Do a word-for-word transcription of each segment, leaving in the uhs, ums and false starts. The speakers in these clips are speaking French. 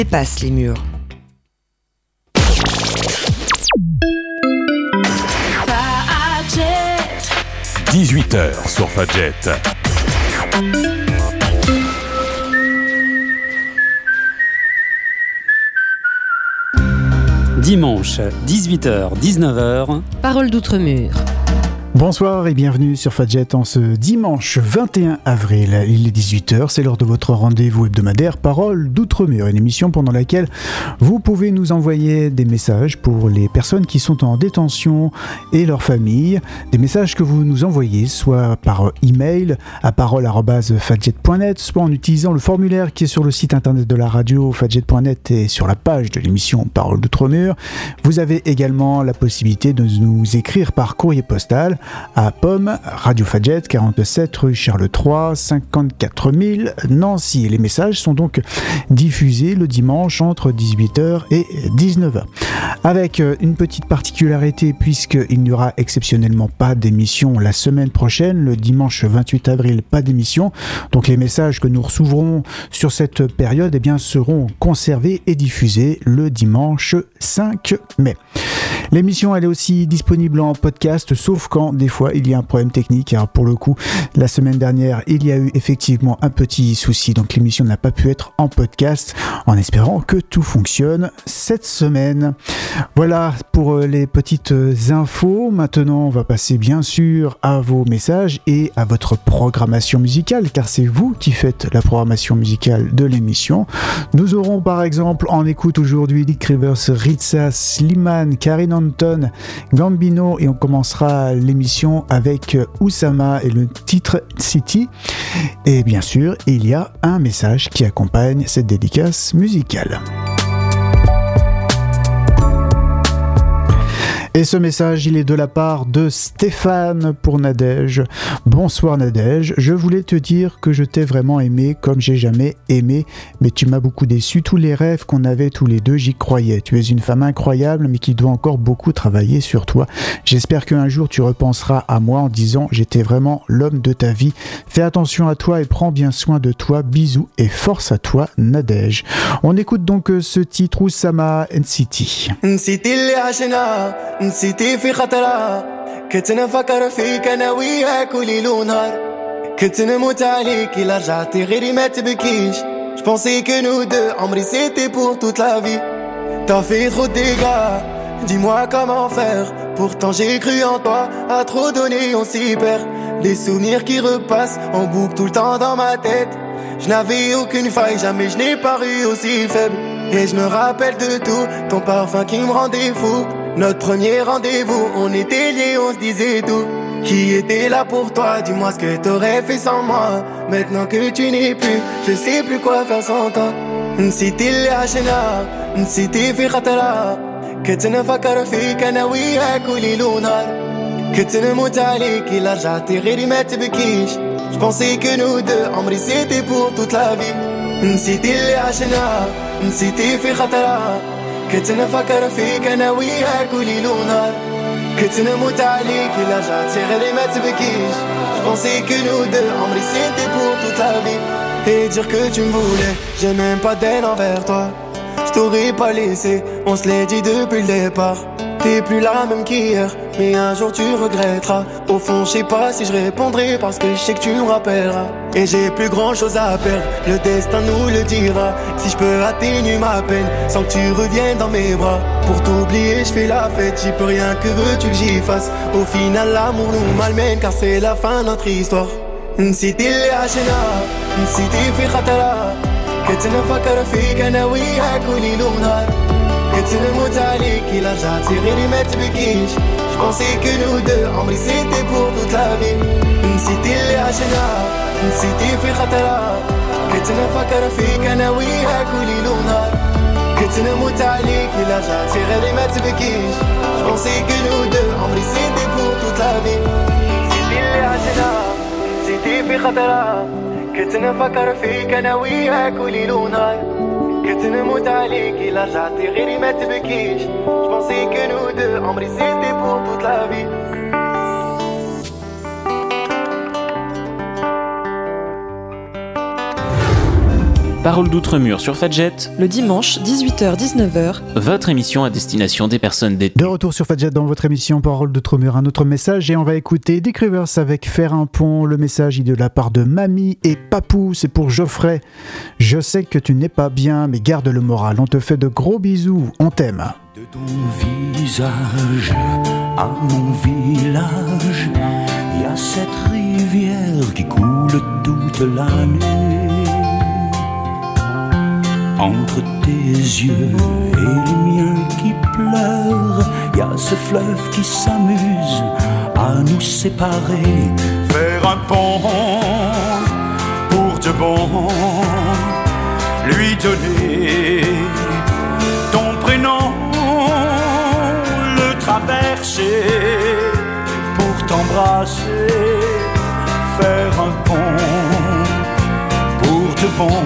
dépasse les murs. dix-huit heures sur Fadjet. Dimanche, dix-huit heures dix-neuf heures. Parole d'Outre-Mur. Bonsoir et bienvenue sur Fadjet en ce dimanche vingt et un avril. Il est dix-huit heures, c'est l'heure de votre rendez-vous hebdomadaire Parole d'Outre-Mur, une émission pendant laquelle vous pouvez nous envoyer des messages pour les personnes qui sont en détention et leurs familles. Des messages que vous nous envoyez soit par email à parole arobase fadjet point net, soit en utilisant le formulaire qui est sur le site internet de la radio fadjet point net et sur la page de l'émission Parole d'Outre-Mur. Vous avez également la possibilité de nous écrire par courrier postal à Pomme, Radio Fadjet, quarante-sept rue Charles trois, cinquante-quatre mille, Nancy. Et les messages sont donc diffusés le dimanche entre dix-huit heures et dix-neuf heures. Avec une petite particularité, puisqu'il n'y aura exceptionnellement pas d'émission la semaine prochaine, le dimanche vingt-huit avril, pas d'émission. Donc les messages que nous recevrons sur cette période eh bien, seront conservés et diffusés le dimanche cinq mai. L'émission elle est aussi disponible en podcast, sauf quand des fois il y a un problème technique. Alors pour le coup, la semaine dernière, il y a eu effectivement un petit souci, donc l'émission n'a pas pu être en podcast, en espérant que tout fonctionne cette semaine. Voilà pour les petites infos. Maintenant, on va passer bien sûr à vos messages et à votre programmation musicale, car c'est vous qui faites la programmation musicale de l'émission. Nous aurons par exemple en écoute aujourd'hui Dick Rivers, Ritza, Slimane, Karine Anton, Gambino, et on commencera l'émission avec Oussama et le titre City. Et bien sûr, il y a un message qui accompagne cette dédicace musicale. Et ce message, il est de la part de Stéphane pour Nadège. Bonsoir Nadège, je voulais te dire que je t'ai vraiment aimé comme j'ai jamais aimé, mais tu m'as beaucoup déçu. Tous les rêves qu'on avait tous les deux, j'y croyais. Tu es une femme incroyable, mais qui doit encore beaucoup travailler sur toi. J'espère qu'un jour tu repenseras à moi en disant j'étais vraiment l'homme de ta vie. Fais attention à toi et prends bien soin de toi. Bisous et force à toi Nadège. On écoute donc ce titre Oussama N City. نسيتي في خطرة كنت نفكر فيك أنا وياك وليل ونهار كنت نموت عليك إلا رجعتي غيري ما تبكيش Je pensais que nous deux, Amri c'était pour toute la vie. T'as fait trop de dégâts, dis-moi comment faire. Pourtant j'ai cru en toi, à trop donner on s'y perd. Des souvenirs qui repassent en boucle tout le temps dans ma tête. Je n'avais aucune faille, jamais je n'ai paru aussi faible. Et je me rappelle de tout, ton parfum qui me rendait fou. Notre premier rendez-vous, on était liés, on se disait tout. Qui était là pour toi, dis-moi ce que t'aurais fait sans moi. Maintenant que tu n'es plus, je sais plus quoi faire sans toi. نسيتي اللي عشنا, نسيتي في خطرة كنت نفكر فيك أنا وياك وليل ونهار كنت نموت عليك إلا رجعتي غيري ما تبكيش Je pensais que nous deux, عمري c'était pour toute la vie. نسيتي اللي عشنا, نسيتي في خطرة كنت نفكر فيك أنا وياك وليل ونهار كنت نموت عليك إلا رجعتي غيري ما تبكيش Je pensais que nous deux, عمري c'était pour toute la vie. Et dire que tu me voulais, j'ai même pas d'haine envers toi. Je t'aurais pas laissé, on se l'est dit depuis le départ. T'es plus la même qu'hier, mais un jour tu regretteras. Au fond je sais pas si je répondrai parce que je sais que tu me rappelleras. Et j'ai plus grand chose à perdre, le destin nous le dira. Si je peux atténuer ma peine, sans que tu reviennes dans mes bras. Pour t'oublier je fais la fête, j'y peux rien, que veux-tu que j'y fasse. Au final l'amour nous malmène car c'est la fin de notre histoire. نسيتي اللي عشنا, نسيتي في خطرة كنت نفكر فيك أنا وياك وليل ونهار كنت نموت عليك إلا رجعتي غيري ما تبكيش Je pensais que nous deux, عمري c'était pour toute la vie. نسيتي اللي عشنا, نسيتي في خطرة كنت نفكر فيك أنا وياك وليل ونهار كنت نموت عليك إلا رجعتي غيري ما تبكيش Je pensais que nous deux, عمري c'était pour toute la vie. نسيتي اللي عشنا, نسيتي في خطرة كنت نفكر فيك أنا وياك وليل ونهار كنت نموت عليك إلا رجعتي غيري ما تبكيش Je pensais que nous deux, عمري c'était pour toute la vie. Parole d'Outre-Mur sur Fadjet, le dimanche dix-huit heures dix-neuf heures, votre émission à destination des personnes détenues. De retour sur Fadjet dans votre émission Parole d'Outre-Mur, un autre message et on va écouter Dick Rivers avec Faire un pont. Le message est de la part de Mamie et Papou, c'est pour Geoffrey. Je sais que tu n'es pas bien, mais garde le moral, on te fait de gros bisous, on t'aime. De ton visage à mon village, il y a cette rivière qui coule toute la nuit. Entre tes yeux et les miens qui pleurent, il y a ce fleuve qui s'amuse à nous séparer. Faire un pont pour de bon, lui donner ton prénom, le traverser pour t'embrasser. Faire un pont pour de bon.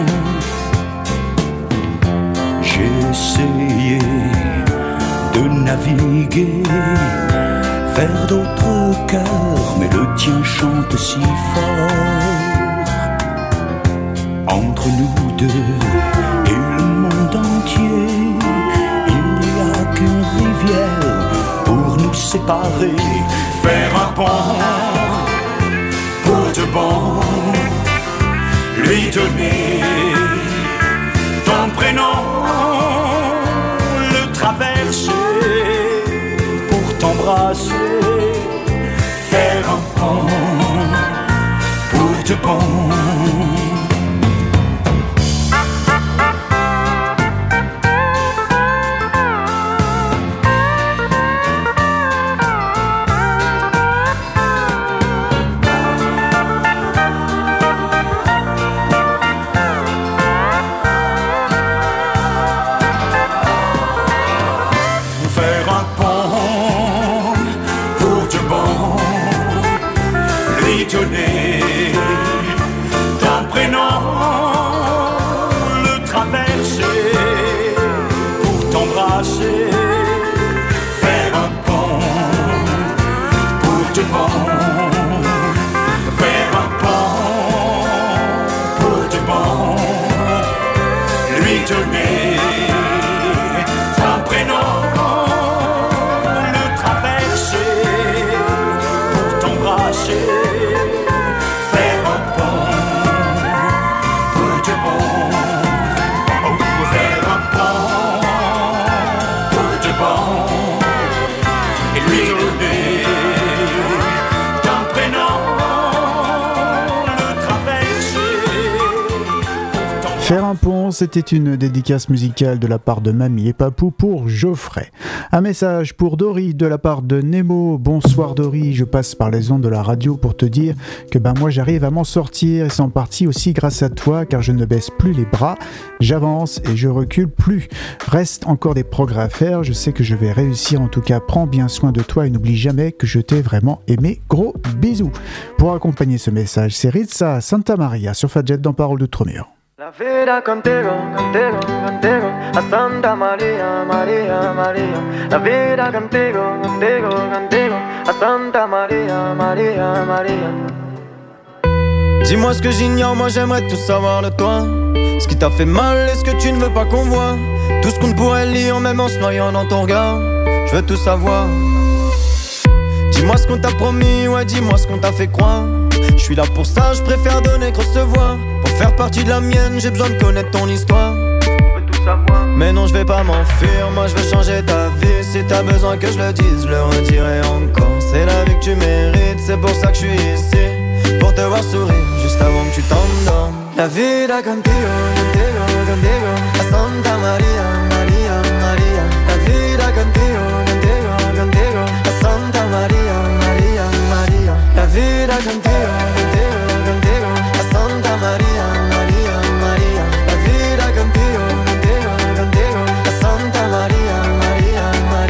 J'ai essayé de naviguer vers d'autres cœurs, mais le tien chante si fort. Entre nous deux et le monde entier, il n'y a qu'une rivière pour nous séparer. Faire un pont pour de bon, lui donner ton prénom, le traverser pour t'embrasser. Faire un pont pour de bon. Ton prénom, le traverser pour t'embrasser. Faire un pont pour de bon. Faire un pont pour de bon. Lui donner ton prénom, le traverser pour t'embrasser. Faire un pont, c'était une dédicace musicale de la part de Mamie et Papou pour Geoffrey. Un message pour Dory de la part de Nemo. Bonsoir Dory, je passe par les ondes de la radio pour te dire que ben moi j'arrive à m'en sortir et c'est en partie aussi grâce à toi car je ne baisse plus les bras, j'avance et je recule plus. Reste encore des progrès à faire, je sais que je vais réussir, en tout cas prends bien soin de toi et n'oublie jamais que je t'ai vraiment aimé. Gros bisous. Pour accompagner ce message, c'est Ritza Santa Maria sur Fadjet dans Parole d'Outre-Mur. La vida contigo, contigo, contigo, a Santa Maria, Maria, Maria. La vida contigo, contigo, contigo, a Santa Maria, Maria, Maria. Dis-moi ce que j'ignore, moi j'aimerais tout savoir de toi. Ce qui t'a fait mal et ce que tu ne veux pas qu'on voit. Tout ce qu'on ne pourrait lire même en se noyant dans ton regard. Je veux tout savoir. Dis-moi ce qu'on t'a promis, ouais dis-moi ce qu'on t'a fait croire. Je suis là pour ça, je préfère donner que recevoir. Pour faire partie de la mienne, j'ai besoin de connaître ton histoire. Je veux tout savoir. Mais non, je vais pas m'enfuir, moi je veux changer ta vie. Si t'as besoin que je le dise, je le redirai encore. C'est la vie que tu mérites, c'est pour ça que je suis ici. Pour te voir sourire, juste avant que tu t'endormes. La vida contigo, contigo, contigo, a Santa Maria, Maria, Maria. La vida contigo, contigo, contigo, a Santa Maria, Maria, Maria. La vida contigo, contigo, contigo, a Santa Maria, Maria, Maria. La vida contigo, contigo, contigo, a Santa Maria, Maria,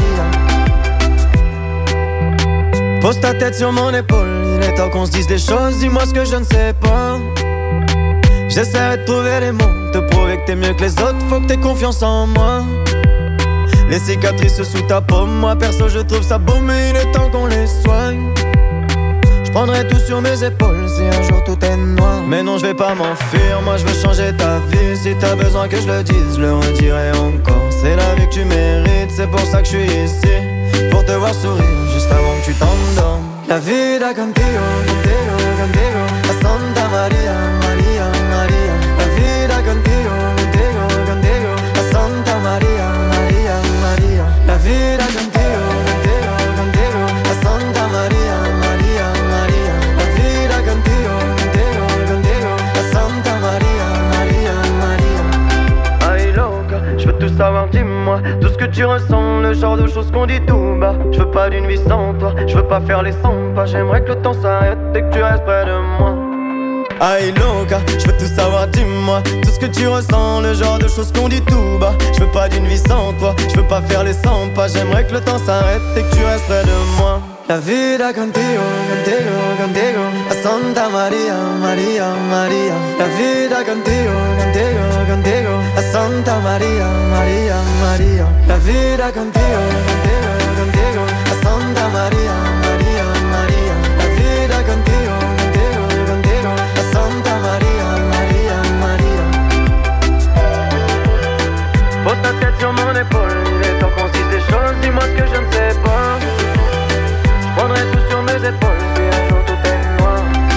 Maria. Pose ta tête sur mon épaule, il est temps qu'on se dise des choses, dis-moi ce que je ne sais pas. J'essaierai de trouver les mots, te prouver que t'es mieux que les autres, faut que t'aies confiance en moi. Les cicatrices sous ta paume, moi perso je trouve ça beau, mais il est temps qu'on les soigne. Prendrai tout sur mes épaules si un jour tout est noir. Mais non, je vais pas m'enfuir, moi je veux changer ta vie. Si t'as besoin que je le dise, je le redirai encore. C'est la vie que tu mérites, c'est pour ça que je suis ici. Pour te voir sourire, juste avant que tu t'endormes. La vida contigo, contigo, contigo. A Santa Maria, Maria, Maria. La vida contigo, contigo, contigo. A Santa Maria, Maria, Maria. La vida contigo, contigo, contigo. A Santa Maria, Maria, Maria. La vida contigo, contigo, contigo. A Santa Maria, Maria, Maria. Ay loca, je veux tout savoir, dis-moi tout ce que tu ressens, le genre de choses qu'on dit tout bas. Je veux pas d'une vie sans toi, je veux pas faire les cent pas. J'aimerais que le temps s'arrête et que tu restes près de moi. Ay loca, je veux tout savoir, dis-moi tout ce que tu ressens, le genre de choses qu'on dit tout bas. Je veux pas d'une vie sans toi, je veux pas faire les cent pas. J'aimerais que le temps s'arrête et que tu restes près de moi. La vida contigo, contigo, contigo. A Santa Maria, Maria, Maria. La vida contigo, contigo, contigo. A Santa Maria, Maria, Maria. La vida contigo, contigo, contigo. A Santa Maria, Maria, Maria. La vida contigo, contigo, contigo. A Santa Maria, Maria, Maria. Pose ta tête sur mon épaule, il est temps qu'on se dise des choses. Dis-moi ce que je ne sais pas. Prendrai tout sur mes épaules si un jour tout est noir.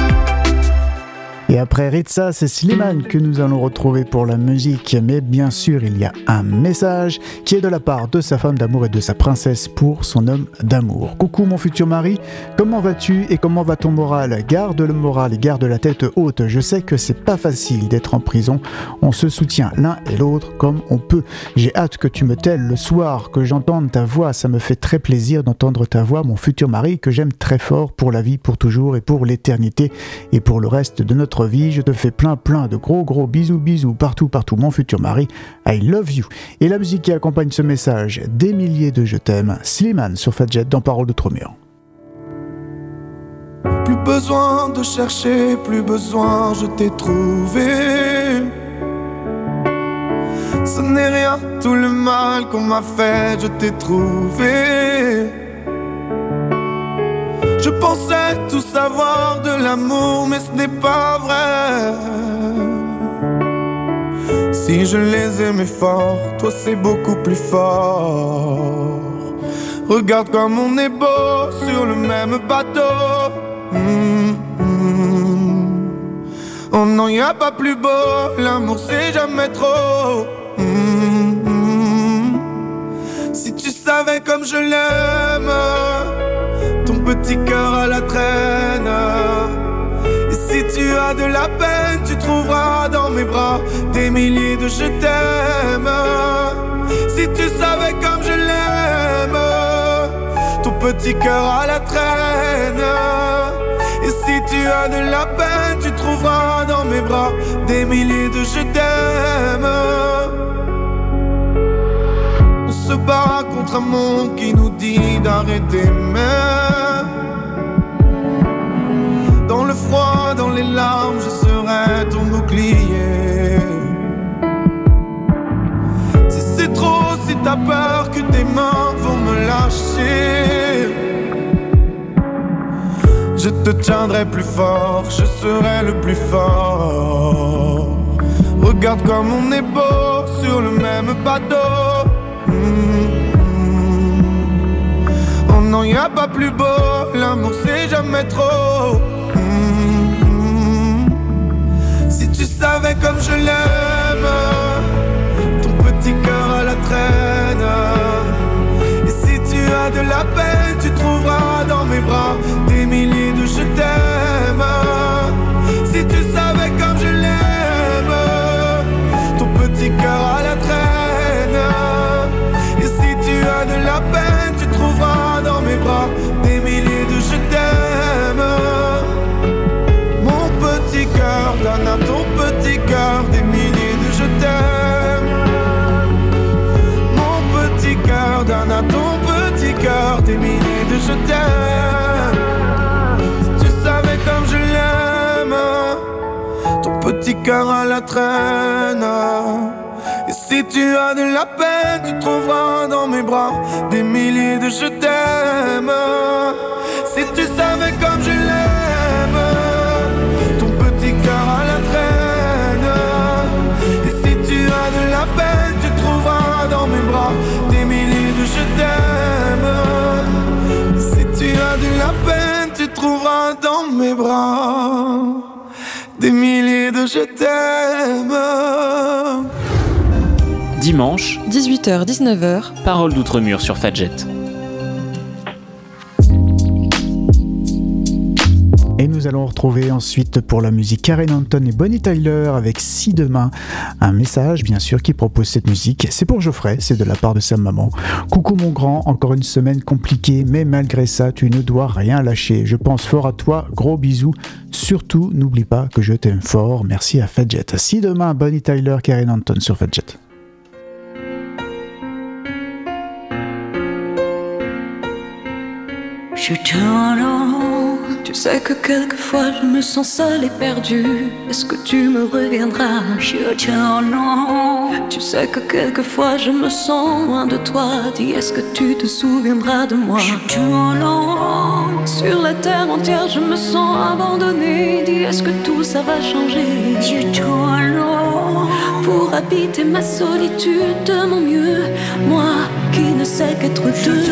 Et après Ritza, c'est Slimane que nous allons retrouver pour la musique. Mais bien sûr, il y a un message qui est de la part de sa femme d'amour et de sa princesse pour son homme d'amour. Coucou mon futur mari, comment vas-tu et comment va ton moral? Garde le moral et garde la tête haute. Je sais que c'est pas facile d'être en prison. On se soutient l'un et l'autre comme on peut. J'ai hâte que tu me telles le soir, que j'entende ta voix. Ça me fait très plaisir d'entendre ta voix, mon futur mari, que j'aime très fort pour la vie, pour toujours et pour l'éternité et pour le reste de notre vie. Je te fais plein plein de gros gros bisous bisous partout partout mon futur mari. I love you. Et la musique qui accompagne ce message, des milliers de je t'aime, Slimane sur Fadjet dans Parole d'Outre-Mur. Plus besoin de chercher, plus besoin, je t'ai trouvé. Ce n'est rien, tout le mal qu'on m'a fait, je t'ai trouvé. Je pensais tout savoir de l'amour, mais ce n'est pas vrai. Si je les aimais fort, toi c'est beaucoup plus fort. Regarde comme on est beau sur le même bateau. Mmh-hmm. Oh non, y a pas plus beau, l'amour c'est jamais trop. Mmh-hmm. Si tu savais comme je l'aime, ton petit cœur à la traîne. Et si tu as de la peine, tu trouveras dans mes bras des milliers de je t'aime. Si tu savais comme je l'aime, ton petit cœur à la traîne. Et si tu as de la peine, tu trouveras dans mes bras des milliers de je t'aime. On se bat contre un monde qui nous dit d'arrêter, mais dans le froid, dans les larmes, je serai ton bouclier. Si c'est trop, si t'as peur que tes mains vont me lâcher, je te tiendrai plus fort, je serai le plus fort. Regarde comme on est beau sur le même bateau. Mmh. Oh non, y a pas plus beau, l'amour c'est jamais trop. Mmh. Si tu savais comme je l'aime, ton petit cœur à la traîne. Et si tu as de la peine, tu trouveras dans mes bras des milliers de je t'aime. Si tu savais comme je l'aime, ton petit cœur à la traîne. Et si tu as de la peine, tu trouveras dans mes bras des milliers de je t'aime. Mon petit cœur donne à ton petit cœur des milliers de je t'aime. Mon petit cœur donne à ton petit cœur des milliers de je t'aime. Si tu savais comme je l'aime, ton petit cœur à la traîne. Et si tu as de la peine, tu trouveras dans mes bras des milliers de je t'aime. Si tu savais comme je l'aime. que je t'aime. Dimanche, dix-huit heures dix-neuf heures, Parole d'Outre-Mur sur Fadjet. Et nous allons retrouver ensuite pour la musique Karen Anton et Bonnie Tyler avec Si Demain. Un message bien sûr qui propose cette musique. C'est pour Geoffrey, c'est de la part de sa maman. Coucou mon grand, encore une semaine compliquée, mais malgré ça tu ne dois rien lâcher. Je pense fort à toi, gros bisous. Surtout n'oublie pas que je t'aime fort. Merci à Fadjet. Si Demain, Bonnie Tyler, Karen Anton sur Fadjet. Je tourne en... Tu sais que quelquefois je me sens seule et perdue. Est-ce que tu me reviendras? Je tourne en... Tu sais que quelquefois je me sens loin de toi. Dis, est-ce que tu te souviendras de moi? Je tourne en... Sur la terre entière je me sens abandonnée. Dis, est-ce que tout ça va changer? Je tourne en... Pour habiter ma solitude de mon mieux, moi qui ne sais qu'être deux.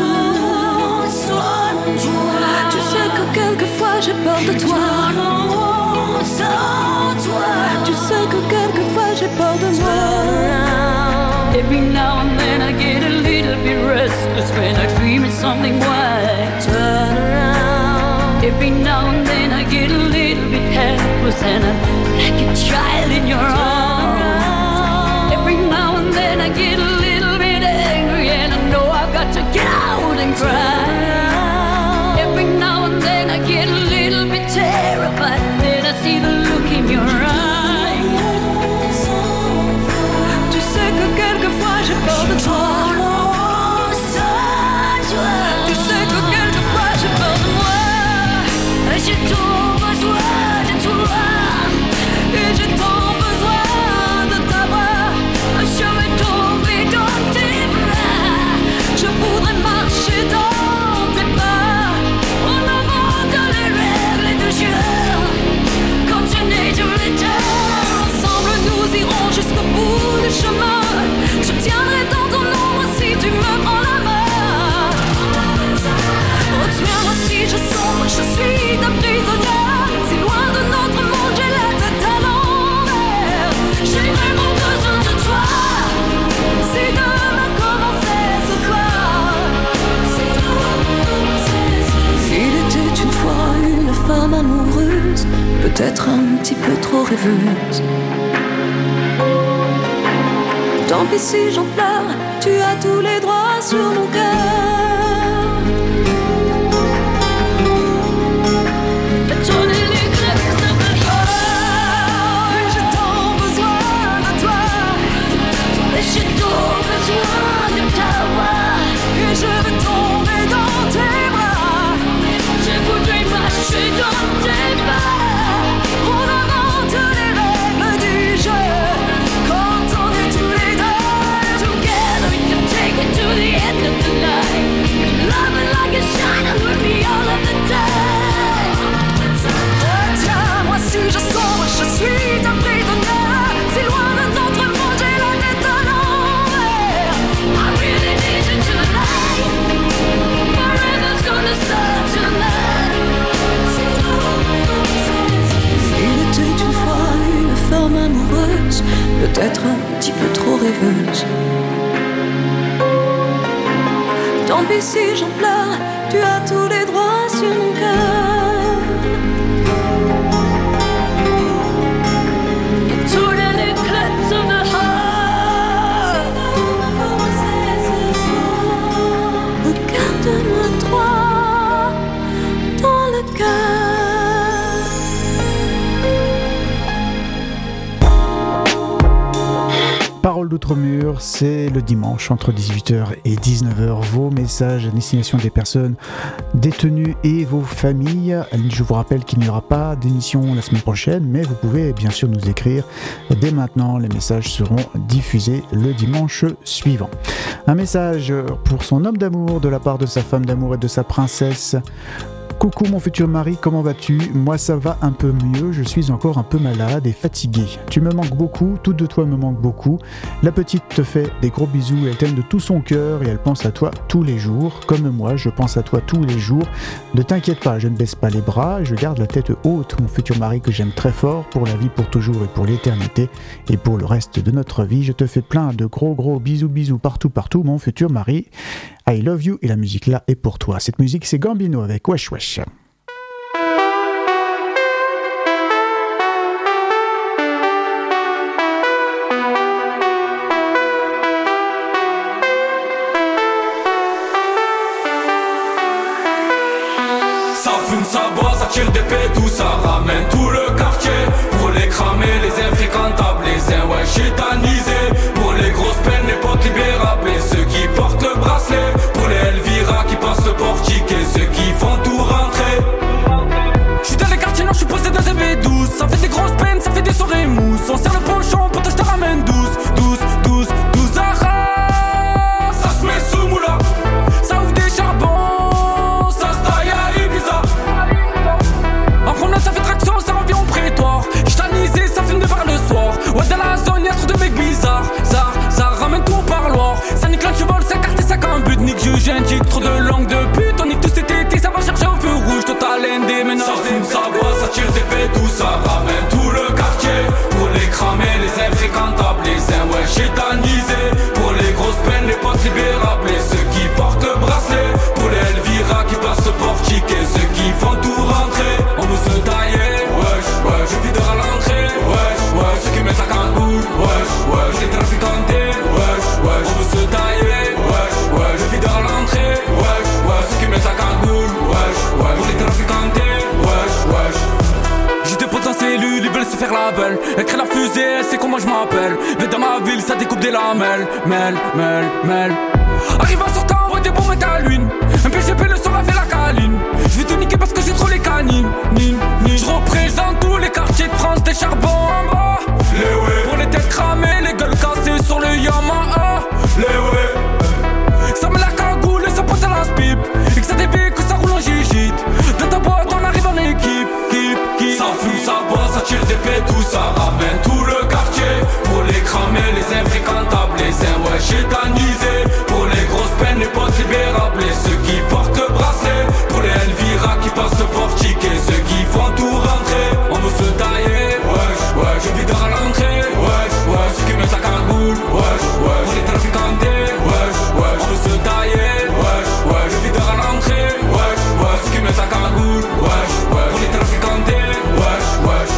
Tu sais que quelquefois j'ai peur de toi. Tu sais que quelquefois j'ai peur de moi. Every now and then I get a little bit restless when I dream of something white. Turn around. Every now and then I get a little bit helpless and I'm like a child in your arms. Every now and then I get a little bit angry and I know I've got to get out and cry. Every now and then I get a little bit terrified. Then I see the look in your eyes. Tu sais que quelquefois j'ai peur de toi. Tu sais que quelquefois j'ai peur de moi. J'ai tant besoin de toi. Et j'ai tant besoin de t'avoir. Je vais tomber dans tes bras. Je voudrais marcher dans tes pas. En avant de les règles de jeu. Continuer tous les temps. Ensemble nous irons jusqu'au bout du chemin. Je tiendrai dans ton ombre si tu me prends la main. Retiens-moi si je sombre, je suis ta prisonnière. Si loin de notre monde j'ai la tête à l'envers. J'ai vraiment besoin de toi. Si demain commençait ce soir. Il était une fois une femme amoureuse, peut-être un petit peu trop rêveuse. Tant pis si j'en pleure, tu as tous les droits sur mon cœur. Tourner les crêpes de ma joie. J'ai tant besoin de toi. Et j'ai tant besoin de t'avoir. Et je veux tomber dans tes bras. Je voudrais marcher dans tes pas. En avant toutes les règles du jeu. Quand on est tous les deux together, we can take it to the end of the night. Love it like a shiner with me all of the time. Retiens-moi si je sombre, je suis ta prisonnière. Si loin de notre monde, j'ai la tête à l'envers. I really need you tonight. Forever's gonna start tonight. Il était une fois une femme amoureuse, peut-être un petit peu trop rêveuse. Tant pis si j'en pleure, tu as tous les droits sur mon cœur. Et tous les éclats of the heart. Regarde-moi droit dans le cœur. Parole d'Outre-Mur, c'est le dimanche entre dix-huit heures et dix-neuf heures. Vos messages à destination des personnes détenues et vos familles. Je vous rappelle qu'il n'y aura pas d'émission la semaine prochaine, mais vous pouvez bien sûr nous écrire dès maintenant. Les messages seront diffusés le dimanche suivant. Un message pour son homme d'amour de la part de sa femme d'amour et de sa princesse. Coucou mon futur mari, comment vas-tu? Moi ça va un peu mieux, je suis encore un peu malade et fatigué. Tu me manques beaucoup, tout de toi me manque beaucoup. La petite te fait des gros bisous, elle t'aime de tout son cœur et elle pense à toi tous les jours. Comme moi, je pense à toi tous les jours. Ne t'inquiète pas, je ne baisse pas les bras, je garde la tête haute, mon futur mari que j'aime très fort, pour la vie, pour toujours et pour l'éternité. Et pour le reste de notre vie, je te fais plein de gros gros bisous bisous partout partout mon futur mari. I love you et la musique là est pour toi. Cette musique c'est Gambino avec Wesh Wesh. Ça fume, ça boit, ça tire des pétous, ça ramène tout le quartier. Pour les cramer, les infréquentables, les uns ouais chétanisés. Pour les grosses peines, les potes libérables et ceux qui portent le bracelet. Pour les Elvira qui passent le portique et ceux qui font tout rentrer. J'suis dans les quartiers nord, j'suis posé dans un V douze. Ça fait des grosses peines, ça fait des soirées mousses. On serre le penchant, pour je te ramène douze, douze, douze, douze arras. Ça se met sous moula, ça ouvre des charbons, ça se taille à Ibiza. En promenade ça fait traction, ça revient au prétoire. J'tanisé, ça fume de vers le soir. Ouais dans la zone y'a trop de mecs bizarres. Ça, ça ramène tout au parloir. Ça nique l'un, tu voles, ça carte et ça qu'un but. Nique juge, indique trop de langue de pute. On nique tout cet été, ça va chercher au feu rouge. Total N D, maintenant ça fume, ça boit, ça tire des pétous. Ça ramène tout le quartier. Pour les cramer, les infréquentables, les uns ouais chétanisés. Pour les grosses peines, les potes libérables et ceux qui portent le bracelet. Pour les Elvira qui passent le portique et ceux qui font tout rentrer. On veut se tailler, wesh, wesh, je vis à l'entrée, wesh, wesh, ceux qui mettent la cagoule, wesh, wesh, les traficantés, wesh, wesh, on veut se tailler, wesh, wesh, je vis à l'entrée, wesh, wesh, ceux qui mettent la cagoule, wesh, wesh, pour les traficantés, wesh, wesh. Je dépose en cellule, ils veulent se faire la belle. Elle crée la fusée, elle sait comment je m'appelle. Mais dans ma ville, ça découpe des lamelles. Mel, mel, mel. Arrive en sortant, ouais des bons mettent à l'une. Un P G P le soir a fait la câline. Je vais tout niquer parce que j'ai trop les canines. Nine, nine. Je représente tous les quartiers de France, des charbons en bas. Les ouais. Pour les têtes cramées, les gueules cassées sur le Yamaha. Les ouais. Ça met la cagoule et ça pointe à la spipe. Et que ça dévie, que ça roule en gigite. Dans ta boîte, on arrive en équipe. Keep, keep. Ça fume, ça boit, ça tire des pétous. Ça ramène tout le quartier. Pour les cramer, les infréquentables, les uns ouais chétanisés. Pour les grosses peines, les potes libérables et ceux qui portent le bracelet. Pour les Elvira qui passent le portique et ceux qui font tout rentrer. On veut se tailler, wesh, wesh, je vis dans l'entrée, wesh, wesh, ceux qui mettent la cagoule, wesh, wesh, pour les traficantés, wesh, wesh, on veut se tailler, wesh, wesh, je vis dans l'entrée, wesh, wesh, ceux qui mettent la cagoule, wesh, wesh, pour les traficantés, wesh, wesh.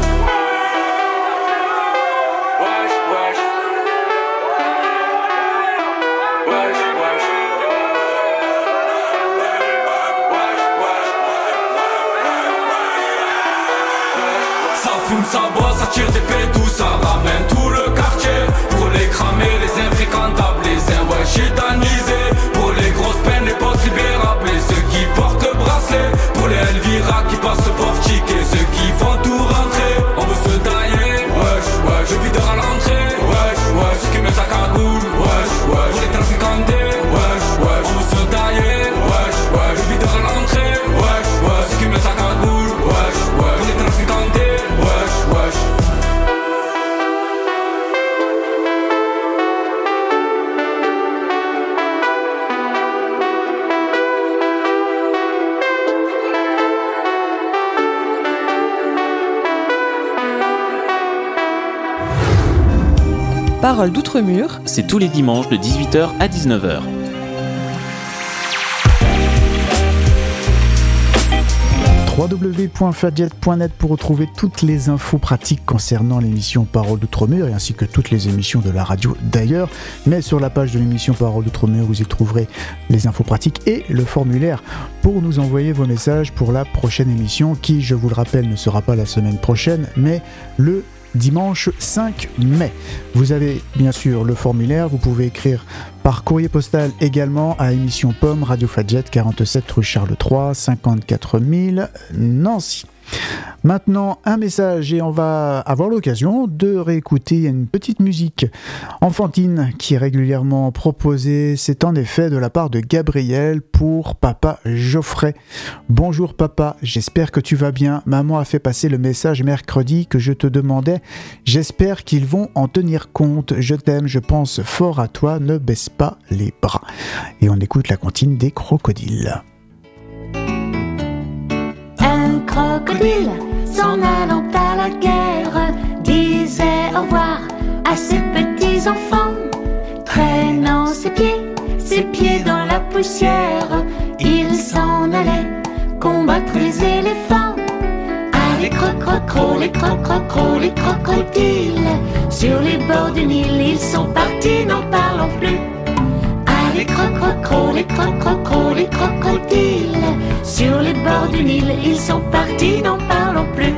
Ça boit, ça tire des pétous, ça ramène tout le quartier. Pour les cramer, les infréquentables, les uns ouais chétanisés. Pour les grosses peines, les potes libérables et ceux qui portent le bracelet. Pour les Elvira qui passent le portique et ceux qui font tout rentrer. On veut se tailler, wesh, wesh, je vis à l'entrée, wesh, wesh, ceux qui mettent la cagoule, wesh, wesh, pour les traficantés, wesh, wesh, on veut se tailler, wesh, wesh, je vis à l'entrée, wesh, wesh, ceux qui mettent la cagoule, wesh, wesh, pour les traficantés, wesh, wesh. Parole d'Outre-Mur, c'est tous les dimanches de dix-huit heures à dix-neuf heures. w w w point fadjet point net pour retrouver toutes les infos pratiques concernant l'émission Parole d'Outre-Mur et ainsi que toutes les émissions de la radio d'ailleurs. Mais sur la page de l'émission Parole d'Outre-Mur, vous y trouverez les infos pratiques et le formulaire pour nous envoyer vos messages pour la prochaine émission qui, je vous le rappelle, ne sera pas la semaine prochaine, mais le dimanche cinq mai. Vous avez bien sûr le formulaire, vous pouvez écrire par courrier postal également à émission Pomme, Radio Fadjet, quarante-sept rue Charles trois, cinquante-quatre mille, Nancy. Maintenant, un message et on va avoir l'occasion de réécouter une petite musique enfantine qui est régulièrement proposée. C'est en effet de la part de Gabriel pour Papa Geoffrey. Bonjour papa, j'espère que tu vas bien. Maman a fait passer le message mercredi que je te demandais. J'espère qu'ils vont en tenir compte. Je t'aime, je pense fort à toi, ne baisse pas les bras. Et on écoute la comptine des crocodiles. Un crocodile, s'en allant à la guerre, disait au revoir à ses petits enfants, traînant ses pieds, ses pieds dans la poussière, il s'en allait combattre les éléphants. Ah, les crococros, les crococros, les crocodiles, sur les bords du Nil, ils sont partis, n'en parlons plus. Ah, les crococros, les crococros, les crocodiles, sur les bords du Nil, ils sont partis, n'en parlons plus.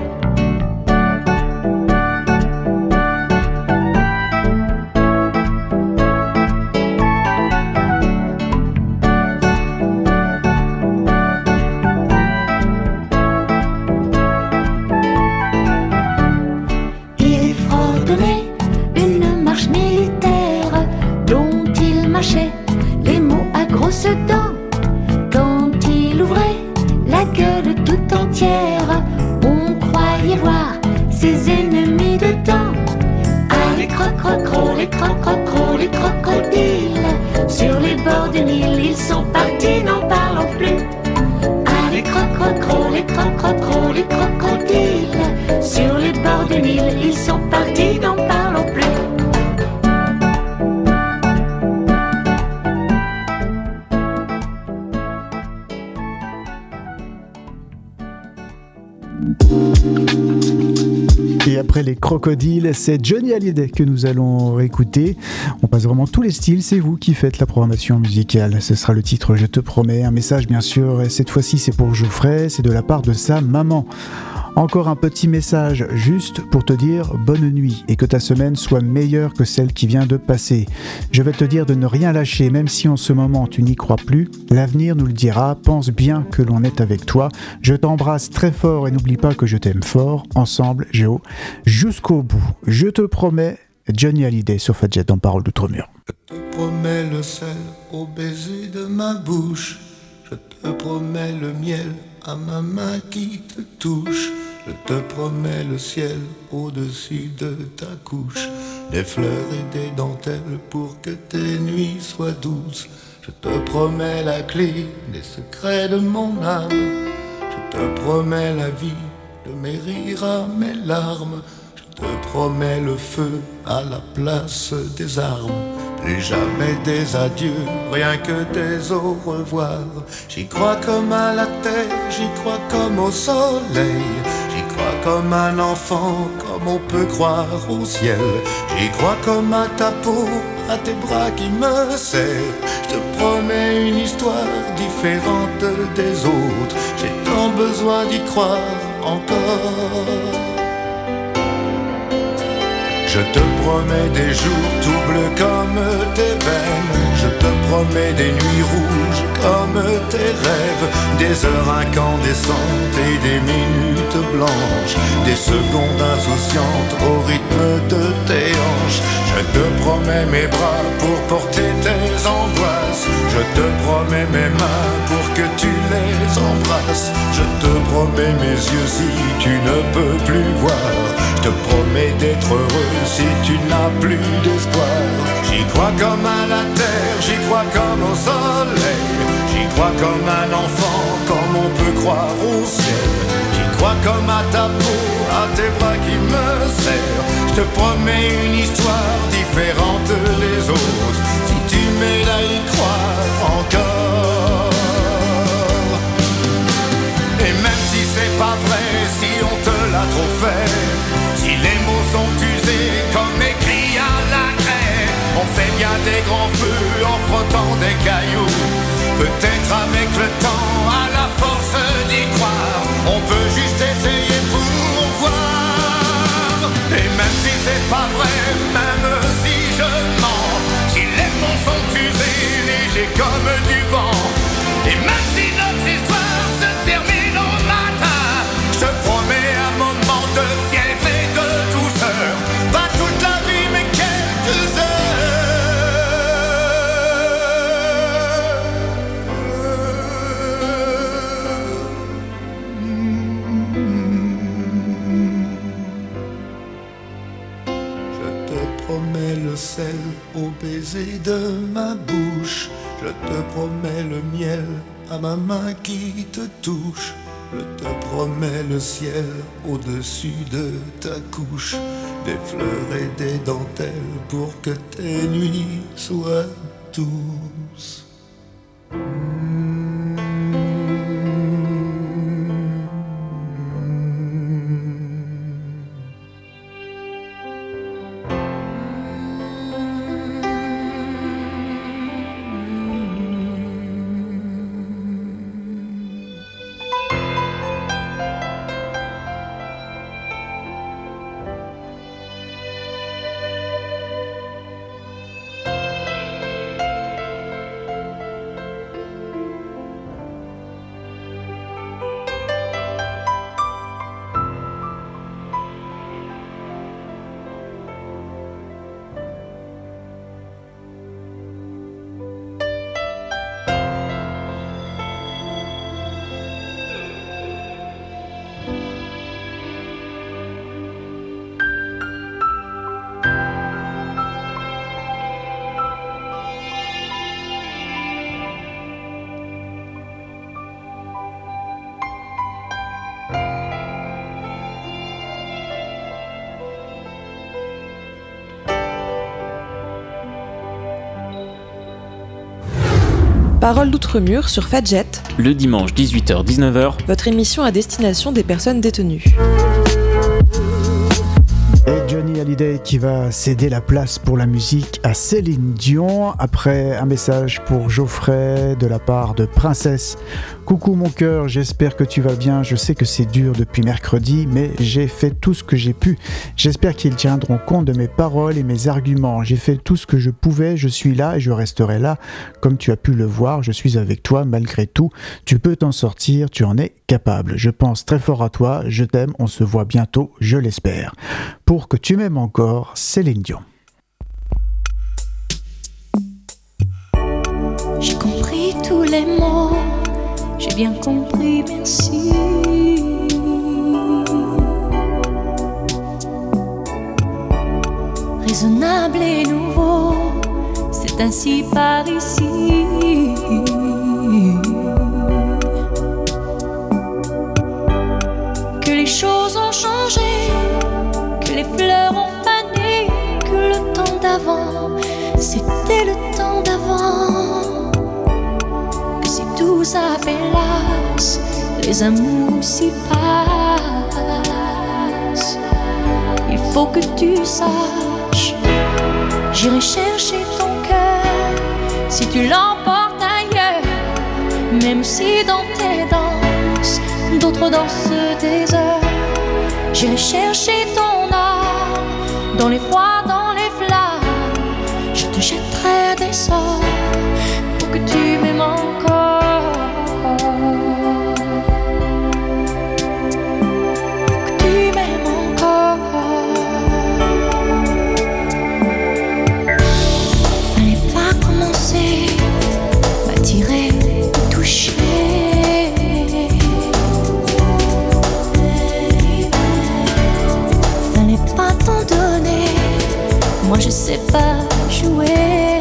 Il fredonnait une marche militaire dont il mâchait les mots à grosses dents. Quand il ouvrait la gueule tout entière, on croyait voir ses ennemis dedans. Ah, les crococros, les crococros, les crocodiles, sur les bords du Nil, ils sont partis, n'en parlons plus. Ah, les crococros, les crococros, les crocodiles, sur les bords du Nil, ils sont partis, n'en parlons plus. Et après les crocodiles, c'est Johnny Hallyday que nous allons réécouter. On passe vraiment tous les styles, c'est vous qui faites la programmation musicale. Ce sera le titre Je te promets. Un message bien sûr, et cette fois-ci c'est pour Geoffrey, c'est de la part de sa maman. Encore un petit message juste pour te dire bonne nuit et que ta semaine soit meilleure que celle qui vient de passer. Je vais te dire de ne rien lâcher, même si en ce moment tu n'y crois plus. L'avenir nous le dira, pense bien que l'on est avec toi. Je t'embrasse très fort et n'oublie pas que je t'aime fort. Ensemble, Géo, jusqu'au bout. Je te promets, Johnny Hallyday sur Fadjet en parole d'Outre-Mur. Je te promets le sel au baiser de ma bouche. Je te promets le miel à ma main qui te touche. Je te promets le ciel au-dessus de ta couche, des fleurs et des dentelles pour que tes nuits soient douces. Je te promets la clé des secrets de mon âme. Je te promets la vie de mes rires à mes larmes. Je te promets le feu à la place des armes. Plus jamais des adieux, rien que des au revoir. J'y crois comme à la terre, j'y crois comme au soleil. J'y crois comme un enfant, comme on peut croire au ciel. J'y crois comme à ta peau, à tes bras qui me serrent. Je te promets une histoire différente des autres. J'ai tant besoin d'y croire encore. Je te promets des jours tout bleus comme tes veines. Je te promets des nuits rouges comme tes rêves. Des heures incandescentes et des minutes blanches. Des secondes insouciantes au rythme de tes hanches. Je te promets mes bras pour porter tes angoisses. Je te promets mes mains pour que tu les embrasses. Je te promets mes yeux si tu ne peux plus voir. Je te promets d'être heureux si tu n'as plus d'espoir. J'y crois comme à la terre, j'y crois comme au soleil. J'y crois comme un enfant, comme on peut croire au ciel. J'y crois comme à ta peau, à tes bras qui me serrent. Je te promets une histoire différente des autres. Si tu m'aides à y croire encore. Et même si c'est pas vrai, si on te l'a trop fait, si les mots sont usés comme écrits à la craie, on fait bien des grands feux en frottant des cailloux. Peut-être avec le temps, à la force d'y croire, on peut juste essayer pour voir. Et même si c'est pas vrai, même si je mens, si les mots sont usés, légers comme du vent, et même si notre histoire se termine au matin, je te promets baiser de ma bouche. Je te promets le miel à ma main qui te touche. Je te promets le ciel au-dessus de ta couche. Des fleurs et des dentelles pour que tes nuits soient douces. Paroles d'Outre-Mur sur Fadjet. Le dimanche dix-huit heures dix-neuf heures. Votre émission à destination des personnes détenues. Et Johnny Hallyday qui va céder la place pour la musique à Céline Dion après un message pour Geoffrey de la part de Princesse. Coucou mon cœur, j'espère que tu vas bien. Je sais que c'est dur depuis mercredi, mais j'ai fait tout ce que j'ai pu. J'espère qu'ils tiendront compte de mes paroles et mes arguments. J'ai fait tout ce que je pouvais, je suis là et je resterai là. Comme tu as pu le voir, je suis avec toi malgré tout. Tu peux t'en sortir, tu en es capable. Je pense très fort à toi, je t'aime, on se voit bientôt, je l'espère. Pour que tu m'aimes encore, Céline Dion. J'ai compris tous les mots, j'ai bien compris, merci. Raisonnable et nouveau, c'est ainsi par ici. Que les choses ont changé, que les fleurs ont fané, que le temps d'avant, c'était le temps d'avant. Que si tout s'appelasse, les amours s'y passent. Il faut que tu saches, j'irai chercher ton cœur si tu l'emportes ailleurs. Même si dans tes danses, d'autres dansent des heures. J'irai chercher ton âme dans les froids, dans les flammes. Je te jetterai des sorts pour que tu m'aimes encore. Pour que tu m'aimes encore. Fallait pas commencer, m'attirer, me toucher. Moi je sais pas jouer.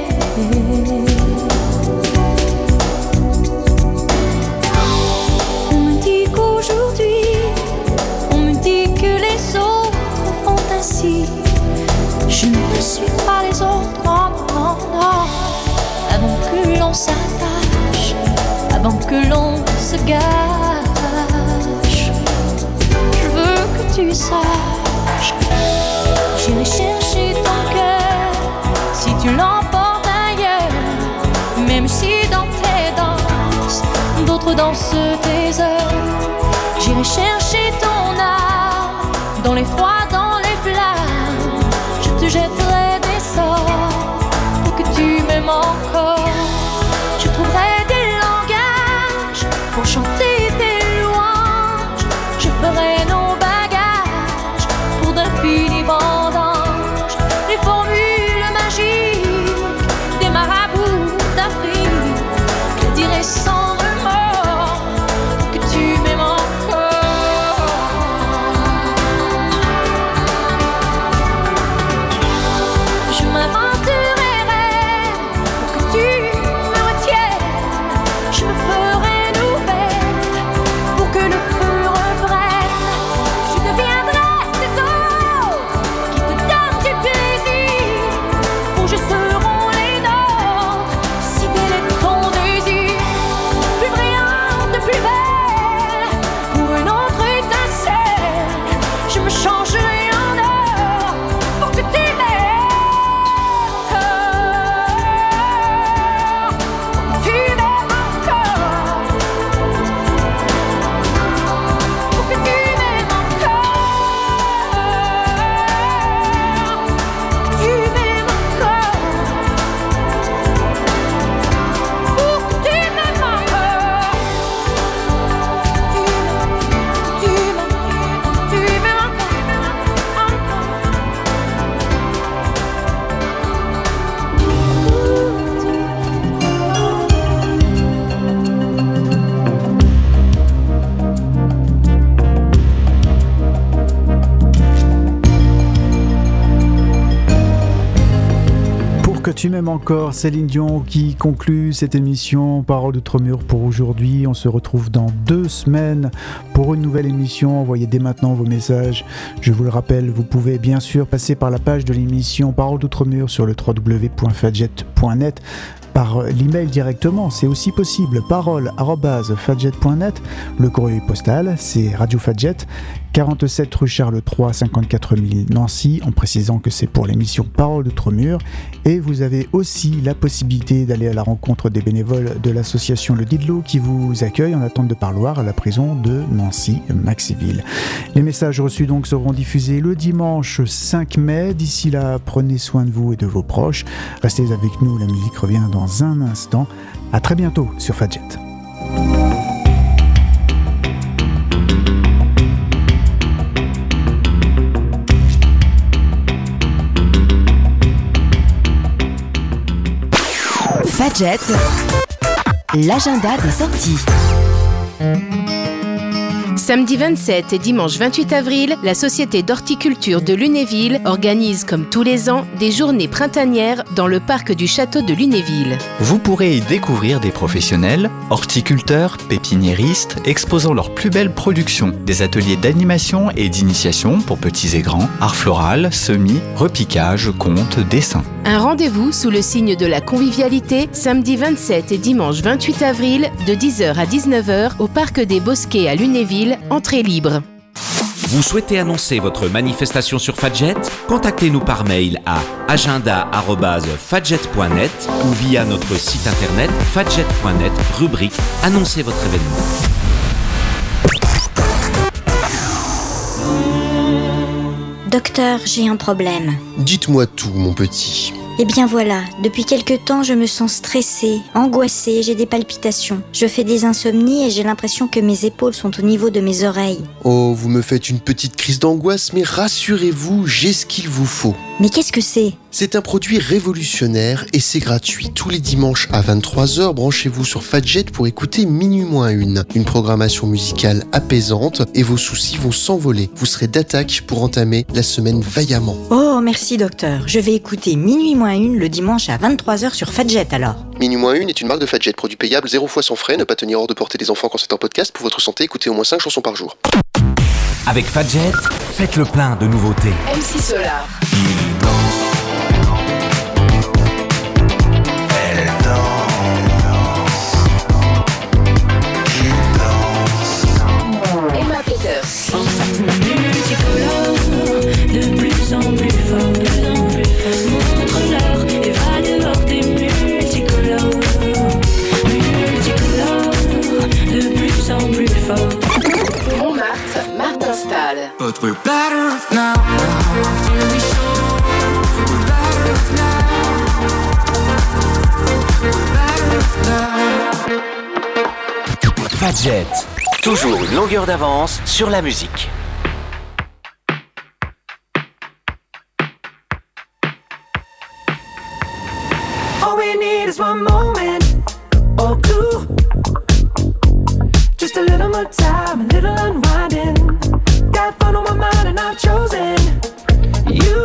On me dit qu'aujourd'hui, on me dit que les autres font ainsi. Je ne suis pas les autres, non, non, non. Avant que l'on s'attache, avant que l'on se gâche, je veux que tu saches, j'irai chercher ton cœur si tu l'emportes ailleurs. Même si dans tes danses, d'autres dansent tes heures. J'irai chercher ton âme dans les froids, dans les flammes. Je te jetterai des sorts pour que tu m'aimes encore. Je trouverai des langages pour chanter tes louanges. Je ferai nos bagages pour d'infinis vendanges. Les formules magiques des marabouts d'Afrique, je dirai sans remords que tu m'aimes encore. Tu m'aimes encore, Céline Dion qui conclut cette émission Paroles d'Outre-Mur pour aujourd'hui. On se retrouve dans deux semaines pour une nouvelle émission. Envoyez dès maintenant vos messages. Je vous le rappelle, vous pouvez bien sûr passer par la page de l'émission Paroles d'Outre-Mur sur le w w w point fadjet point net. Par l'email directement, c'est aussi possible. Parole arobase fadjet point net. Le courrier postal, c'est Radio Fadjet, quarante-sept rue Charles trois, cinquante-quatre mille Nancy, en précisant que c'est pour l'émission Paroles d'Outre-Mur. Et vous avez aussi la possibilité d'aller à la rencontre des bénévoles de l'association Le Didlot qui vous accueille en attente de parloir à la prison de Nancy-Maxiville. Les messages reçus donc seront diffusés le dimanche cinq mai. D'ici là, prenez soin de vous et de vos proches. Restez avec nous, la musique revient dans un instant. À très bientôt sur Fadjet. Fadjet, l'agenda des sorties. Samedi vingt-sept et dimanche vingt-huit avril, la Société d'horticulture de Lunéville organise, comme tous les ans, des journées printanières dans le parc du château de Lunéville. Vous pourrez y découvrir des professionnels, horticulteurs, pépiniéristes, exposant leurs plus belles productions, des ateliers d'animation et d'initiation pour petits et grands, art floral, semis, repiquage, contes, dessins. Un rendez-vous sous le signe de la convivialité, samedi vingt-sept et dimanche vingt-huit avril, de dix heures à dix-neuf heures, au parc des Bosquets à Lunéville, entrée libre. Vous souhaitez annoncer votre manifestation sur Fadjet ? Contactez-nous par mail à agenda arobase fadjet point net ou via notre site internet fadjet point net, rubrique « Annoncez votre événement ». Docteur, j'ai un problème. Dites-moi tout, mon petit. Eh bien voilà, depuis quelque temps je me sens stressée, angoissée, j'ai des palpitations. Je fais des insomnies et j'ai l'impression que mes épaules sont au niveau de mes oreilles. Oh, vous me faites une petite crise d'angoisse, mais rassurez-vous, j'ai ce qu'il vous faut. Mais qu'est-ce que c'est ? C'est un produit révolutionnaire et c'est gratuit. Tous les dimanches à vingt-trois heures, branchez-vous sur Fadjet pour écouter Minuit moins une. Une programmation musicale apaisante et vos soucis vont s'envoler. Vous serez d'attaque pour entamer la semaine vaillamment. Oh, merci docteur. Je vais écouter Minuit moins une le dimanche à vingt-trois heures sur Fadjet alors. Minuit moins une est une marque de Fadjet, produit payable zéro fois sans frais, ne pas tenir hors de portée des enfants quand c'est un podcast. Pour votre santé, écoutez au moins cinq chansons par jour. Avec Fadjet, faites le plein de nouveautés. M C Solar. Emma Peters. Multicolore, de plus en plus fort, de plus en plus fort. Montre-leur et va dehors des multicolores. Multicolore, de plus en plus fort. Montmartre, Martin Stahl. But we're better off now. Here we show. We're better off now. We're better off now. Fadjet, toujours une longueur d'avance sur la musique. All we need is one moment or two. Just a little more time, a little unwinding. Got fun on my mind and I've chosen you.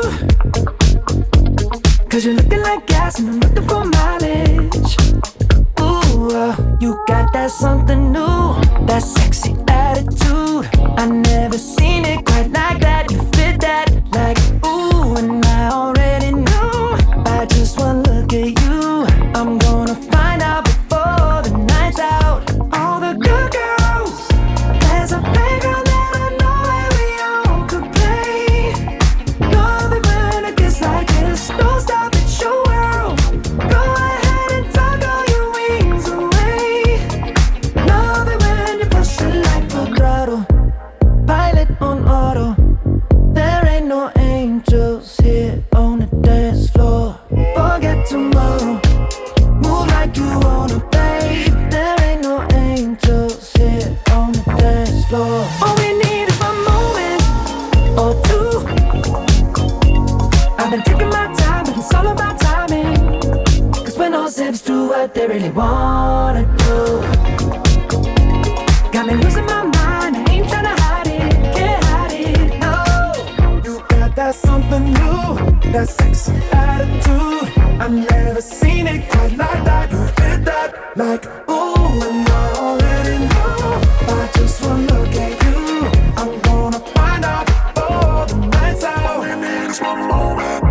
Cause you're looking like gas and I'm looking for mileage. Ooh, uh, you got that something new, that sexy attitude. I never seen it quite like that. You fit that like ooh, and I already knew by just one look at you. I'm gonna find out before the night's out. All the good girls, there's a playground that I know where we all could play. Love it when it gets like this. Don't stop, it's your world. Go ahead and tuck all your wings away. Love it when you push it like full throttle. Pilot on auto. There ain't no angels here on the dance floor. Forget tomorrow. Move like you wanna, babe. There ain't no angels here on the dance floor. All we need is one moment or two. I've been taking my time, but it's all about timing. Cause when all zips do what they really wanna do. Got me losing my mind, I ain't tryna hide it, can't hide it, no. You got that something new, that sexy attitude. I never seen it quite like that. You did that like ooh, and I already know. By just one look at you, I'm gonna find out before the night's out. All we need is one moment.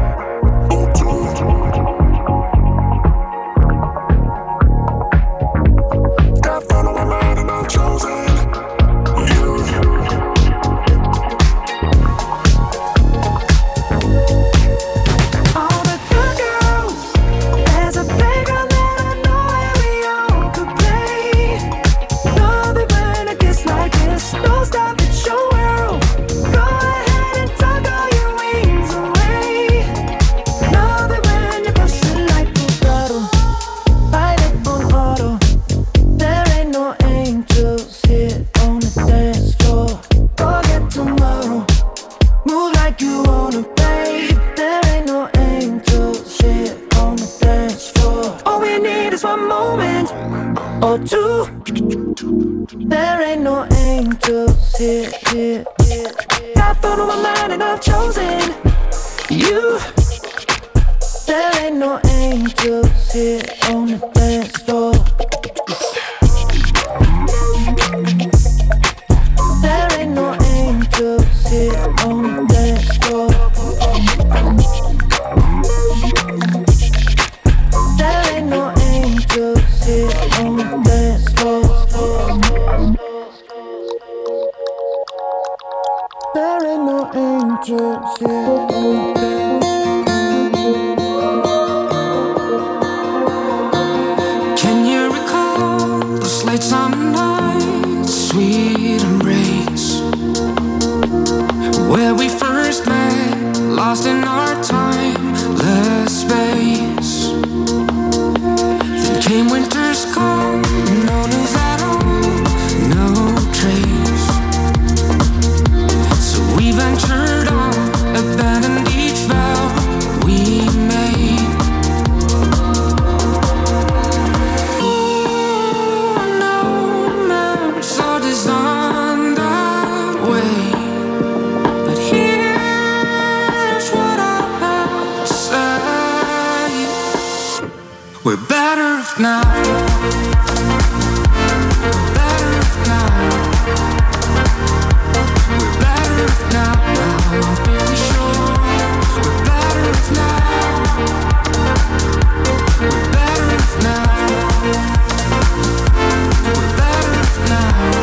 Got fun on my mind and I've chosen you. All the good girls, there's a playground that I know where we all could play. Know that when it gets like this, don't stop, it's your world. Go ahead and tuck all your wings away. Know that when you push it like a throttle, ride it on auto. There ain't no angels here on the dance floor. Forget tomorrow, move like you wanna, babe. There ain't no angels here on the dance floor. All we need is one moment or two. There ain't no angels here, here, here. Got food on my mind and I've chosen you. There ain't no angels here on the dance floor. There ain't no angels here on the dance floor. There ain't no angels here on the dance floor. There ain't no angels here on the dance floor. Can you recall those late summer nights, sweet embrace, where we first met, lost in our timeless space? Then came winter's cold, no news at all, no trace. So we ventured on, abandoned each vow we made. Ooh, I know marriage are designed that way, but here's what I have to say. We're better off now. We're better off now. We're better off now. I'm really sure. We're better off now. We're better off now. We're better off now.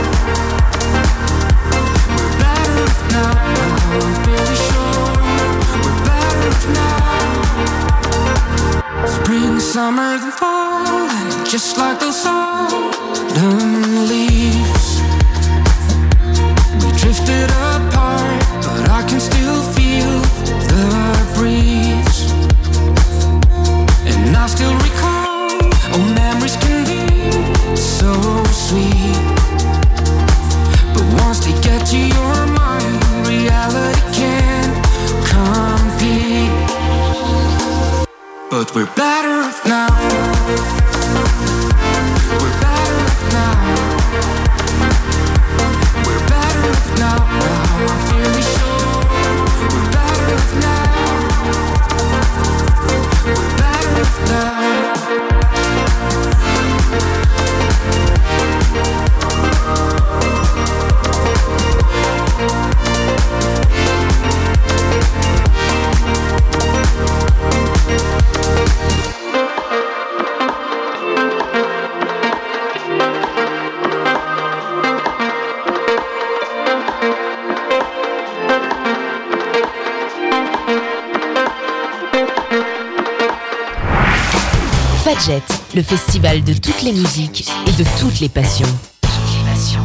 We're better off now. I'm really sure. We're better off now. Spring, summer, then fall, and just like those autumn leaves, we drifted apart, but I can still feel the breeze. And I still recall, oh, memories can be so sweet, but once they get to your mind, reality can't compete. But we're better off now. We're better off now. We're better off now. Now I'm really sure. We're better off now. We're better off now. Fadjet, le festival de toutes les musiques et de toutes les passions. Toutes les passions.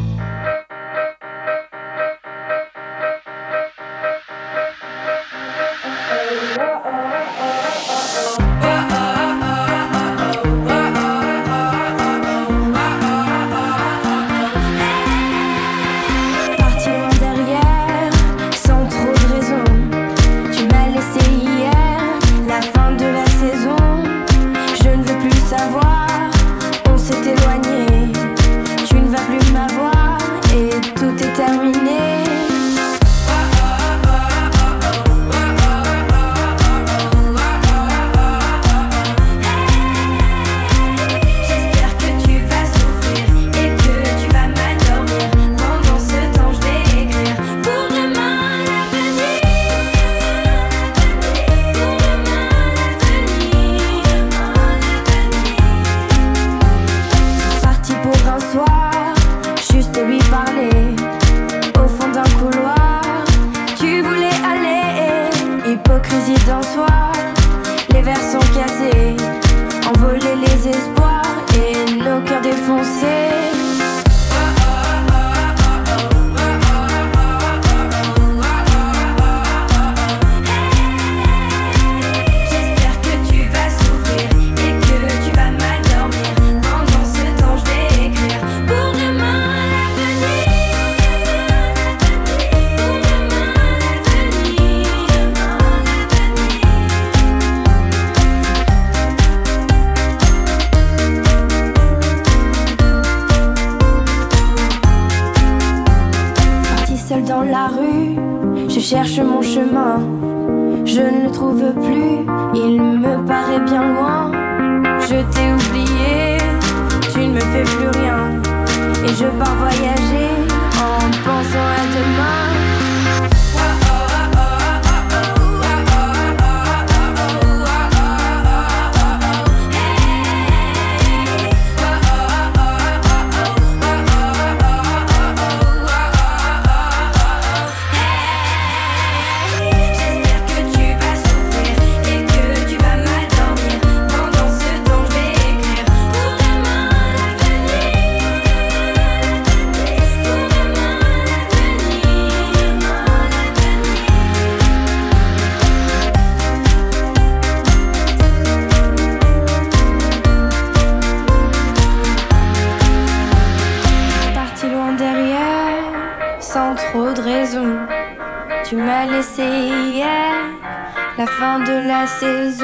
Parti loin derrière, sans trop de raison. Tu m'as laissé hier, la fin de la saison. Je ne veux plus savoir, on s'est éloigné. désespoir et nos cœurs défoncés. Dans la rue, je cherche mon chemin, je ne le trouve plus, il me paraît bien loin. Je t'ai oublié, tu ne me fais plus rien, et je pars voyager en pensant à demain. Tu m'as laissé hier, la fin de la saison.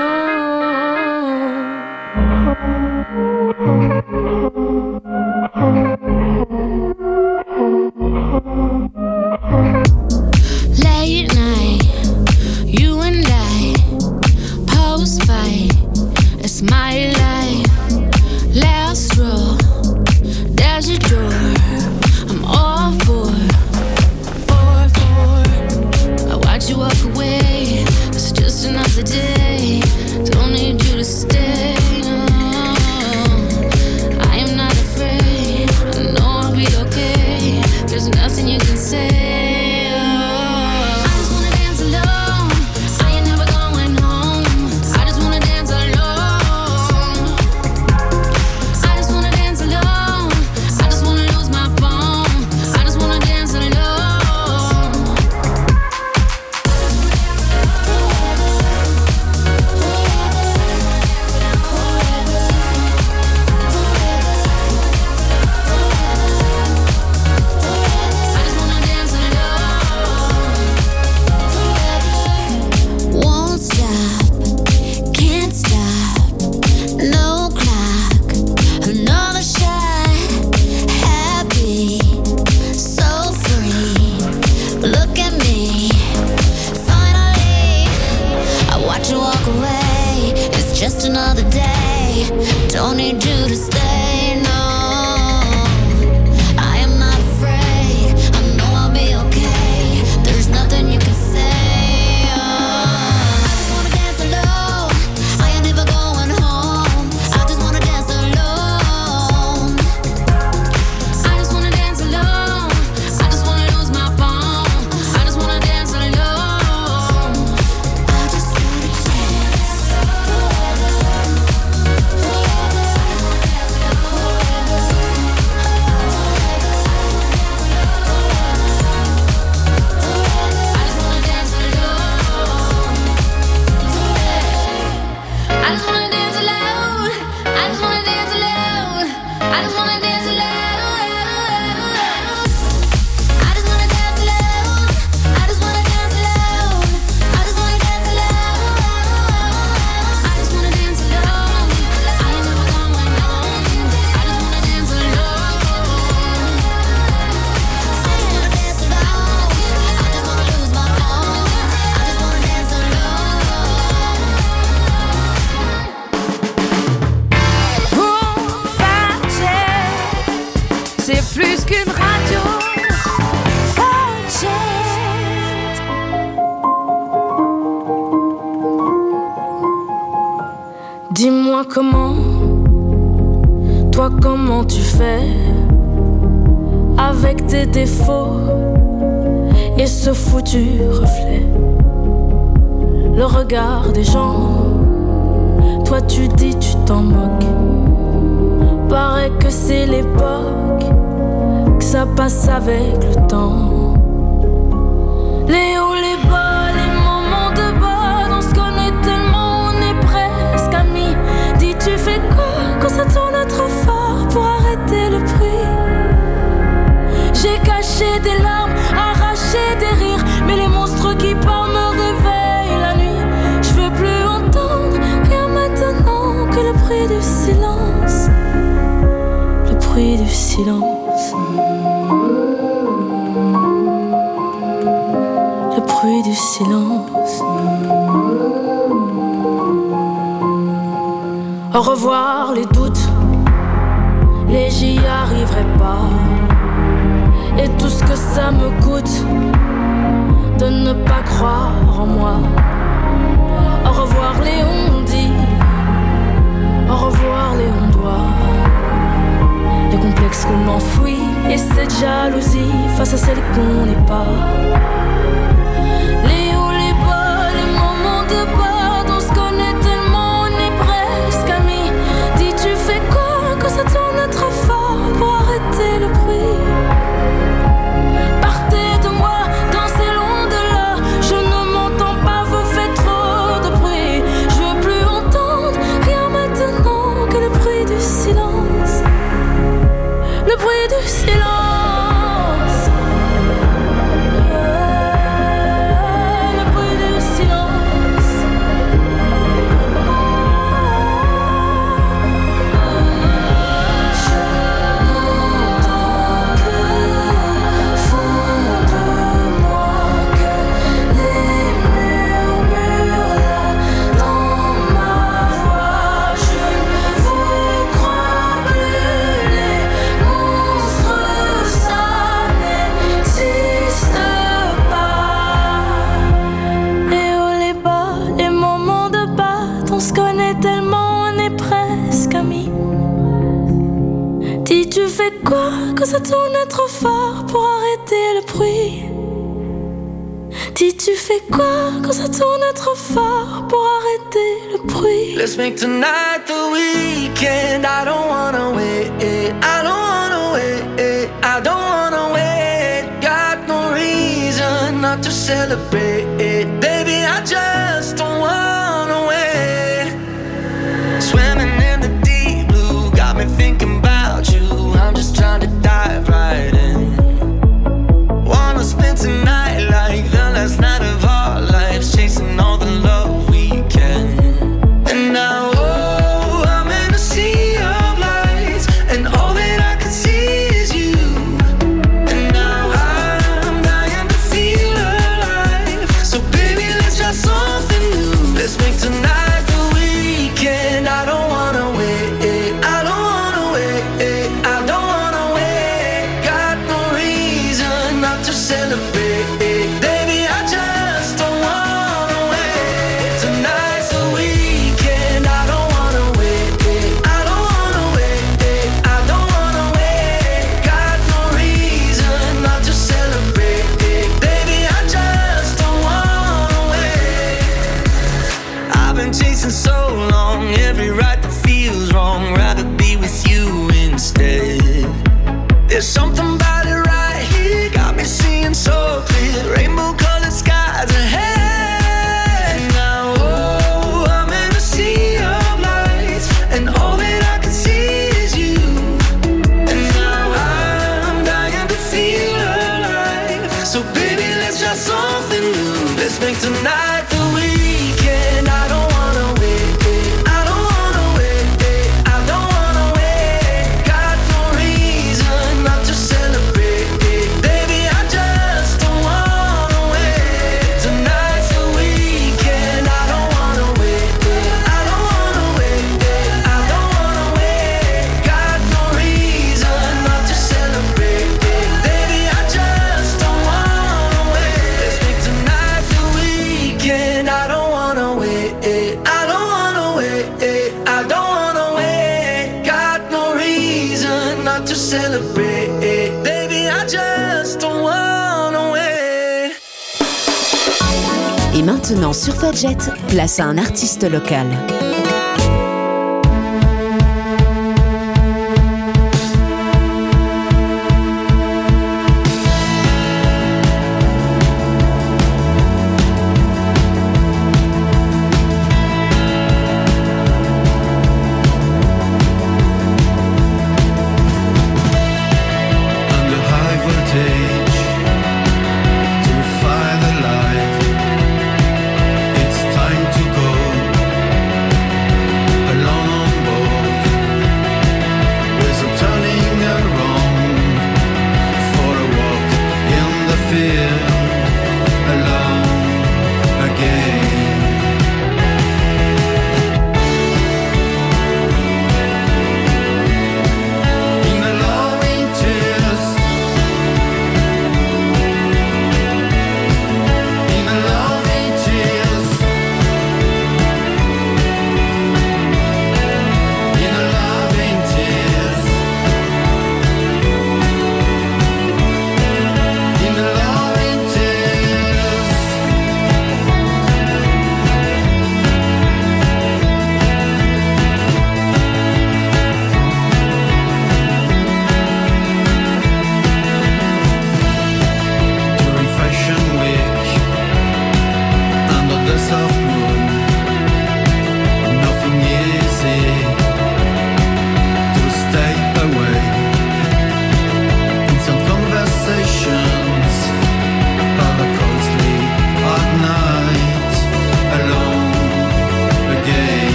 Late night, you and I, post fight, it's my life. Last row, there's a door, I'm all for. Watch you walk away, it's just another day. Don't need you to stay. No. I am not afraid, I know I'll be okay. There's nothing you can say. Oh. I just wanna dance alone, I ain't never going home. I just wanna dance alone. I just wanna dance alone, I just wanna lose my phone. I just wanna dance alone. Just another day, don't need you to stay, no. I am not afraid, I know I'll be okay. There's nothing you can say, oh. I just wanna dance alone, I ain't never going home. I just wanna dance alone. I just wanna dance alone, I just wanna lose my phone. I just wanna dance alone. I just wanna dance. C'est plus qu'une radio. Fadjet. Dis-moi comment, toi comment tu fais avec tes défauts et ce foutu reflet. Le regard des gens, toi tu dis tu t'en moques. l'époque, que ça passe avec le temps. Les hauts, les bas, les moments de bas, on se connaît tellement, on est presque amis. Dis, tu fais quoi quand ça tourne trop fort pour arrêter le bruit? J'ai caché des larmes, arraché des rires, mais les monstres qui parlent me réveillent la nuit. Je veux plus entendre rien maintenant que le bruit du silence. Le bruit du silence. Le bruit du silence. Au revoir les doutes, les j'y arriverai pas. Et tout ce que ça me coûte de ne pas croire en moi. Au revoir les on-dit, au revoir les on-doit. Les complexes qu'on enfouit et cette jalousie face à celle qu'on n'est pas. Les hauts, les bas, les moments de bas, on se connaît tellement, on est presque amis. Dis, tu fais quoi quand ça tourne trop fort pour arrêter le bruit? Le bruit du silence. Le bruit du silence. Je n'entends que au fond de moi que les murmures là dans ma voix. Je ne vous crois plus, les monstres ça n'existe pas. Les hauts, les bas, les moments de bas, on se connaît tellement, on est presque amis. Dis, tu fais quoi quand ça tourne trop fort pour arrêter le bruit? Dis, tu fais quoi quand ça tourne trop fort pour arrêter le bruit? Let's make tonight the weekend. I don't wanna wait. I don't wanna wait. I don't wanna wait. Got no reason not to celebrate. Baby, I just don't wanna wait. Swimming in the deep blue got me thinking about you. I'm just trying to dive right in. Wanna spend tonight like the last night of our lives, chasing all the love we can. And now, oh, I'm in a sea of lights, and all that I can see is you. And now I'm dying to feel alive. So baby, let's try something new. Let's make tonight the weekend. I don't wanna wait. I don't wanna wait. I don't wanna wait. Got no reason not to celebrate. Baby, I just don't wanna wait. Tonight's the weekend. I don't wanna wait. I don't wanna wait. I don't wanna wait. Got no reason not to celebrate. Baby, I just don't wanna wait. I've been chasing so long, every right that feels wrong. Rather be with you instead. There's something about it right here, got me seeing so clear. Rainbow colored skies ahead. Now, oh, I'm in a sea of lights, and all that I can see is you. And now I'm dying to feel alive. So baby, let's try something new. Let's make tonight the weekend. I don't wanna wait. I don't wanna wait. I don't wanna wait. Got no reason not to celebrate. Baby, I just don't wanna wait. Tonight's the weekend. I don't wanna wait. I don't wanna wait. I don't wanna wait. Got no reason not to celebrate. Baby, I just don't wanna wait. Let's make tonight the weekend. I don't wanna wait. I don't wanna wait. I don't wanna wait. Got no reason not to celebrate. Baby, I just don't wanna wait. Et maintenant sur Fadjet, place à un artiste local.